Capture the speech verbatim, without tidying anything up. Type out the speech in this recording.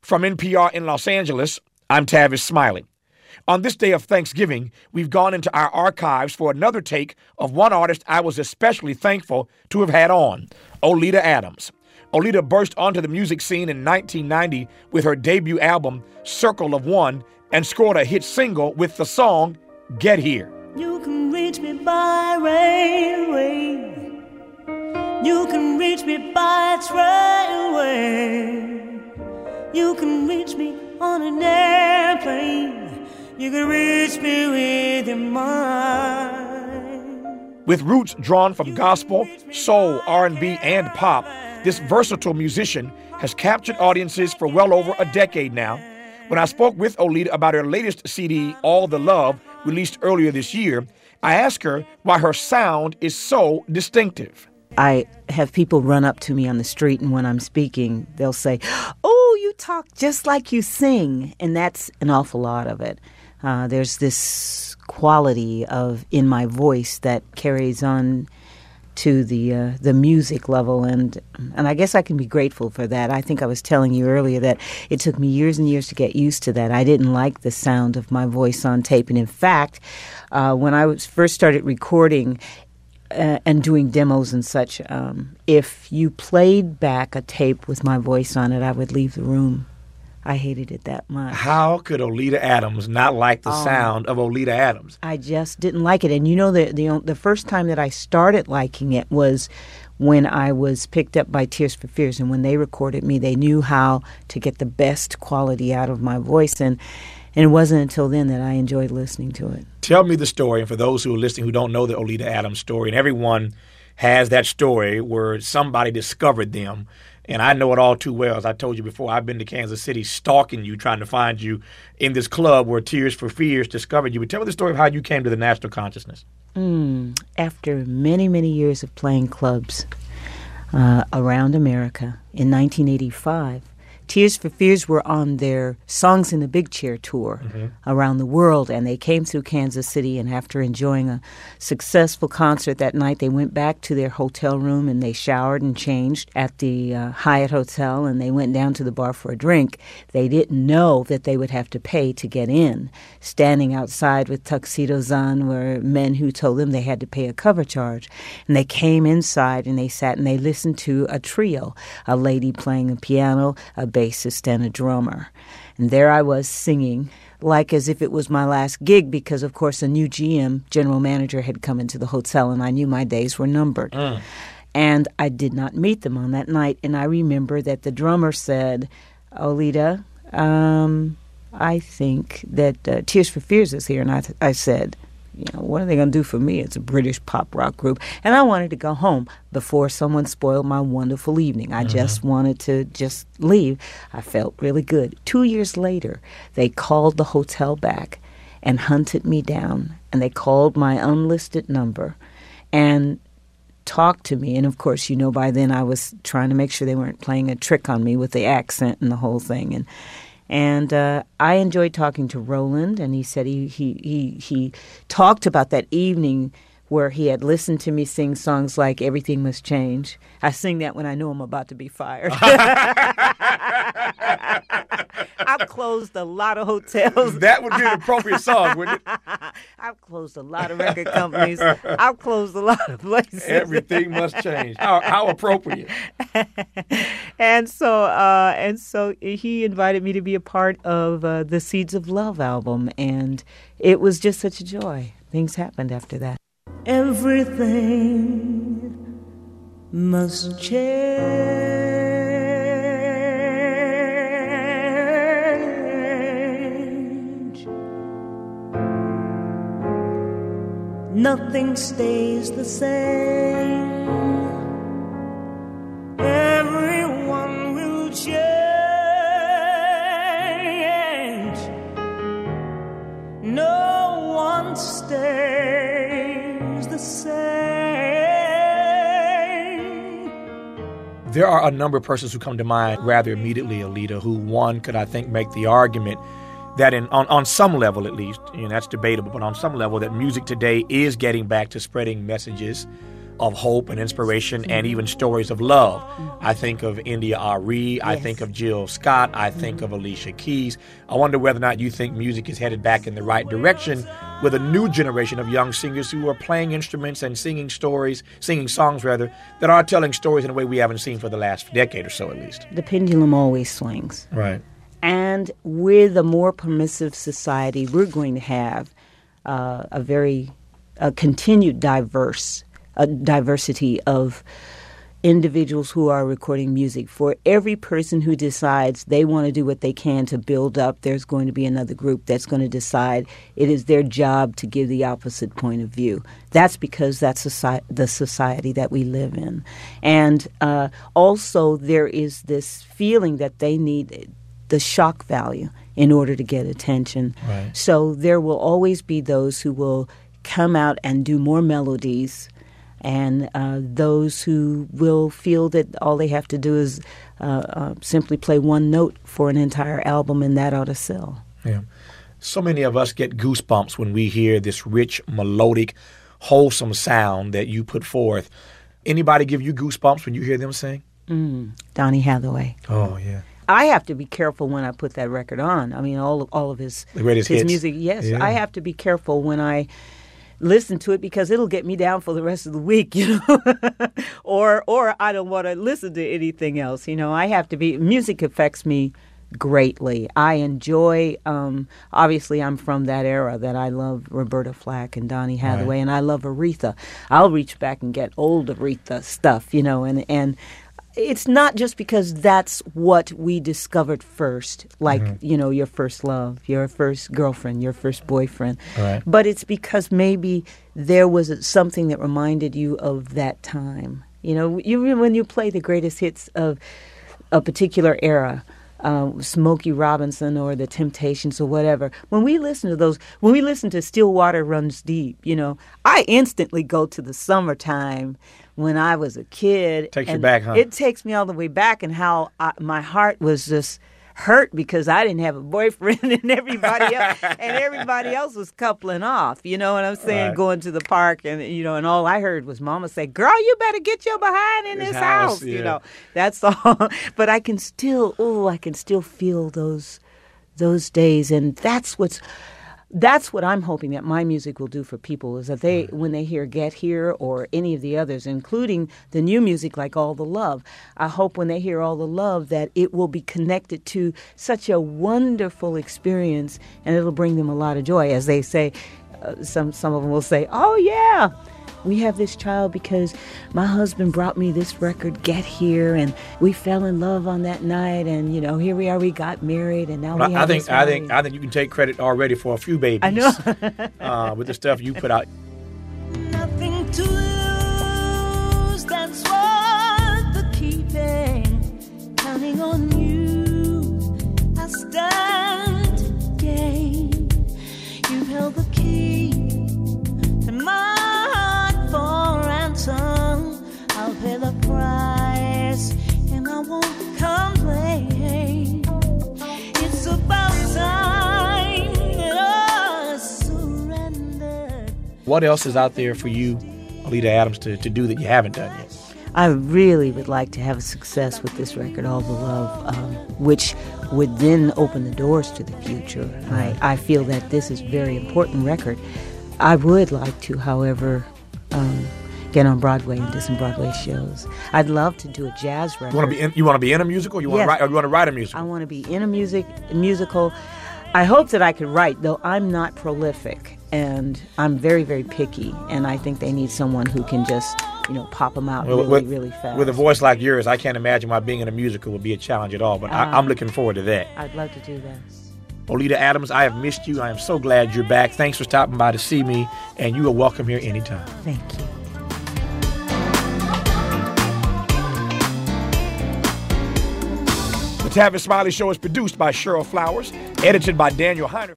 From N P R in Los Angeles, I'm Tavis Smiley. On this day of Thanksgiving, we've gone into our archives for another take of one artist I was especially thankful to have had on, Oleta Adams. Oleta burst onto the music scene in nineteen ninety with her debut album, Circle of One, and scored a hit single with the song, Get Here. You can reach me by railway. You can reach me by trailway. You can reach me on an airplane. You can reach me with your mind. With roots drawn from gospel, soul, R and B, and pop, this versatile musician has captured audiences for well over a decade now. When I spoke with Oleta about her latest C D, All the Love, released earlier this year, I asked her why her sound is so distinctive. I have people run up to me on the street, and when I'm speaking, they'll say, "Oh, you talk just like you sing," and that's an awful lot of it. Uh, there's this quality of in my voice that carries on to the uh, the music level, and and I guess I can be grateful for that. I think I was telling you earlier that it took me years and years to get used to that. I didn't like the sound of my voice on tape, and in fact, uh, when I was first started recording Uh, and doing demos and such, um, if you played back a tape with my voice on it, I would leave the room. I hated it that much. How could Oleta Adams not like the um, sound of Oleta Adams? I just didn't like it. And you know, the, the the first time that I started liking it was when I was picked up by Tears for Fears. And when they recorded me, they knew how to get the best quality out of my voice. And And it wasn't until then that I enjoyed listening to it. Tell me the story, and for those who are listening who don't know the Oleta Adams story, and everyone has that story where somebody discovered them, and I know it all too well. As I told you before, I've been to Kansas City stalking you, trying to find you in this club where Tears for Fears discovered you. But tell me the story of how you came to the national consciousness. Mm, after many, many years of playing clubs uh, around America in nineteen eighty-five, Tears for Fears were on their Songs in the Big Chair tour mm-hmm. around the world, and they came through Kansas City, and after enjoying a successful concert that night, they went back to their hotel room, and they showered and changed at the uh, Hyatt Hotel, and they went down to the bar for a drink. They didn't know that they would have to pay to get in. Standing outside with tuxedos on were men who told them they had to pay a cover charge, and they came inside, and they sat, and they listened to a trio, a lady playing a piano, a bassist and a drummer. And there I was singing like as if it was my last gig because, of course, a new G M, general manager, had come into the hotel, and I knew my days were numbered. Mm. And I did not meet them on that night. And I remember that the drummer said, Oleta, um, I think that uh, Tears for Fears is here. And I, th- I said, you know, what are they going to do for me? It's a British pop rock group. And I wanted to go home before someone spoiled my wonderful evening. I mm-hmm. just wanted to just leave. I felt really good. Two years later, they called the hotel back and hunted me down. And they called my unlisted number and talked to me. And, of course, you know, by then I was trying to make sure they weren't playing a trick on me with the accent and the whole thing. And And uh, I enjoyed talking to Roland, and he said he, he he he talked about that evening where he had listened to me sing songs like Everything Must Change. I sing that when I know I'm about to be fired. I've closed a lot of hotels. That would be an appropriate song, wouldn't it? I've closed a lot of record companies. I've closed a lot of places. Everything must change. How, how appropriate. And so, uh, and so he invited me to be a part of uh, the Seeds of Love album, and it was just such a joy. Things happened after that. Everything must change. Nothing stays the same. Everyone will change. No one stays the same. There are a number of persons who come to mind rather immediately, Oleta, who one could, I think, make the argument that in on, on some level at least, and that's debatable, but on some level that music today is getting back to spreading messages of hope and inspiration and even stories of love. I think of India Arie. Yes. I think of Jill Scott. I think mm-hmm. of Alicia Keys. I wonder whether or not you think music is headed back in the right direction with a new generation of young singers who are playing instruments and singing stories, singing songs rather, that are telling stories in a way we haven't seen for the last decade or so at least. The pendulum always swings. Right. And with a more permissive society, we're going to have uh, a very a continued diverse a diversity of individuals who are recording music. For every person who decides they want to do what they can to build up, there's going to be another group that's going to decide it is their job to give the opposite point of view. That's because that's society, the society that we live in. And uh, also there is this feeling that they need the shock value in order to get attention. Right. So there will always be those who will come out and do more melodies, and uh, those who will feel that all they have to do is uh, uh, simply play one note for an entire album, and that ought to sell. Yeah. So many of us get goosebumps when we hear this rich, melodic, wholesome sound that you put forth. Anybody give you goosebumps when you hear them sing? Mm, Donny Hathaway. Oh, yeah. I have to be careful when I put that record on. I mean, all of, all of his, the greatest his hits. music. Yes, yeah. I have to be careful when I listen to it because it'll get me down for the rest of the week, you know, or or I don't want to listen to anything else. You know, I have to be. Music affects me greatly. I enjoy. Um, obviously, I'm from that era that I love Roberta Flack and Donny Hathaway, right. and I love Aretha. I'll reach back and get old Aretha stuff, you know, and and. It's not just because that's what we discovered first, like, mm-hmm. you know, your first love, your first girlfriend, your first boyfriend. Right. But it's because maybe there was something that reminded you of that time. You know, you when you play the greatest hits of a particular era, uh, Smokey Robinson or the Temptations or whatever, when we listen to those, when we listen to Still Water Runs Deep, you know, I instantly go to the summertime when I was a kid. Takes you back, huh? It takes me all the way back, and how I, my heart was just hurt because I didn't have a boyfriend, and everybody else, and everybody else was coupling off. You know what I'm saying? Right. Going to the park, and you know, and all I heard was Mama say, "Girl, you better get your behind in this, this house." house yeah. You know, that's all. But I can still, oh, I can still feel those those days, and that's what's. That's what I'm hoping that my music will do for people, is that they, when they hear Get Here or any of the others, including the new music like All the Love, I hope when they hear All the Love that it will be connected to such a wonderful experience, and it'll bring them a lot of joy. As they say, uh, some some of them will say, "Oh yeah, we have this child because my husband brought me this record, Get Here, and we fell in love on that night, and you know, here we are, we got married, and now well, we I have think this I think married." I think you can take credit already for a few babies. I know. uh, with the stuff you put out. Nothing to lose, that's what the keeping, counting on you, I stand to gain. You held the key to my heart for ransom. I'll pay the price, and I won't complain. It's about time that I surrendered. What else is out there for you, Oleta Adams, to, to do that you haven't done yet? I really would like to have a success with this record, All the Love, um, which would then open the doors to the future. I, I feel that this is a very important record. I would like to, however, um, get on Broadway and do some Broadway shows. I'd love to do a jazz record. You want to be in, you want to be in a musical? You want Yes. to write? Or you want to write a musical? I want to be in a music musical. I hope that I could write, though I'm not prolific, and I'm very, very picky, and I think they need someone who can just, you know, pop them out Well, really, with, really fast. With a voice like yours, I can't imagine why being in a musical would be a challenge at all, but I, Uh, I'm looking forward to that. I'd love to do that. Oleta Adams, I have missed you. I am so glad you're back. Thanks for stopping by to see me, and you are welcome here anytime. Thank you. The Tavis Smiley Show is produced by Cheryl Flowers, edited by Daniel Heiner.